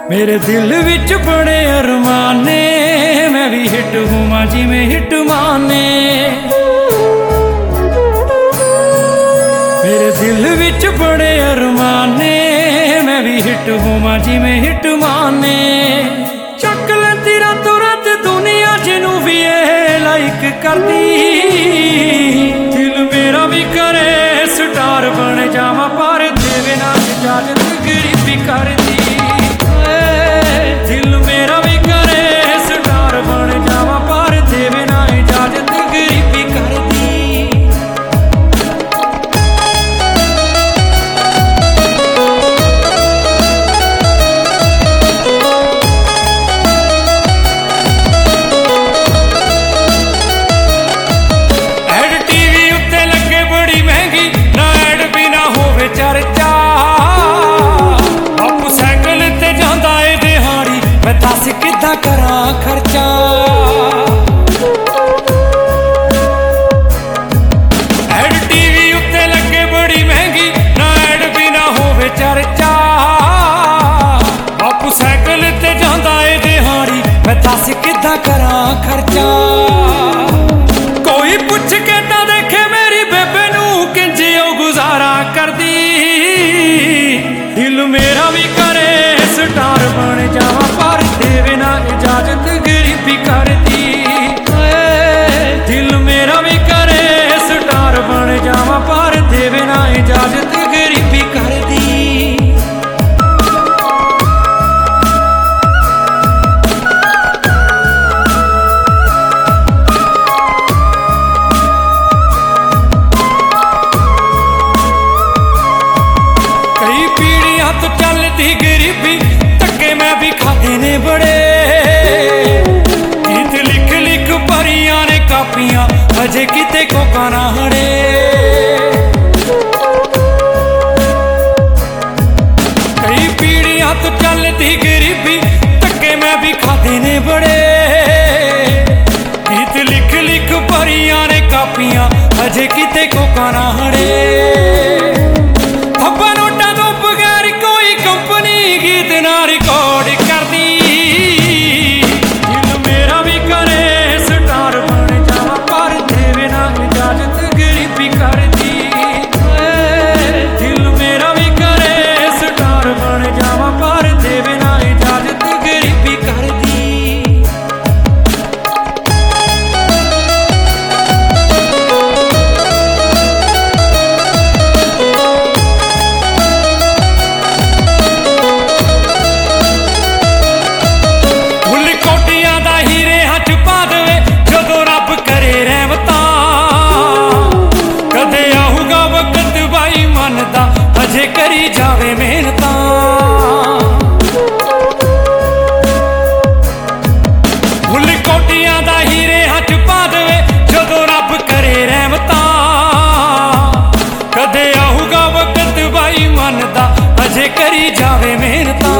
मेरे दिल विच बड़े अरमाने, मैं भी हिट होवां जिवें हिट माने। मेरे दिल विच बड़े अरमाने, मैं भी हिट होवां जिवें हिट माने। चक लैंदी रातों रात दुनिया जिनू भी ये लाइक करदी। दिल मेरा भी करे स्टार बन जावां, पर देवे ना इजाजत गरीबी करदी। दिल मेरा भी करे स्टार बन जावां, पर देवे ना इजाजत गरीबी करदी। एड टीवी उत्ते लगे बड़ी महंगी, ना एड भी ना होवे चर्चा। बापू साइकिल ते जांदा ए दिहाड़ी, मैं दस किद्दां करां खर्चा। एड टीवी उत्ते लगे बड़ी महंगी, ना एड भी ना होवे चर्चा। बापू साइकिल ते जांदा ए दिहाड़ी, मैं दस किद्दां करां खर्चा। कोई पुछ के तां देखे मेरी बेबे नूं किंज ओ गुजारा करदी। दिल मेरा भी करे स्टार बन जावां, पर देवे ना इजाजत गरीबी करदी। दिल मेरा भी करे स्टार बन जावां, पर देवे ना इजाजत गरीबी करदी। कई पीढ़ियां तो चलदी गरीबी, धक्के मैं भी खाधे ने बड़े। गीत लिख लिख भरियां ने कापियां, अजे किते कोका ना हड़े। कई पीढ़ियां तो चलदी गरीबी, धक्के मैं भी खाधे ने बड़े। गीत लिख लिख भरियां ने कापियां, अजे किते कोका ना हड़े। थप्पा नोटां तो बगैर कोई कंपनी गीत ना रिकॉर्ड करदी। दिल मेरा भी करे स्टार बन जावां, पर देवे ना इजाजत गरीबी करदी। दिल मेरा भी करे स्टार बन जावां, पर देवे ना इजाजत गरीबी करदी। फुल कोटियां दा हीरे हथ पा देवे, जदों रब करे रहमतां। कदे आऊगा वक्त बाई मनदा, अजे करी जावे मेहनतां। फुल कोटियां दा हीरे हथ पा देवे, जदों रब करे रहमतां। कदे आऊगा वक्त बाई मनदा, अजे करी जावे मेहनतां।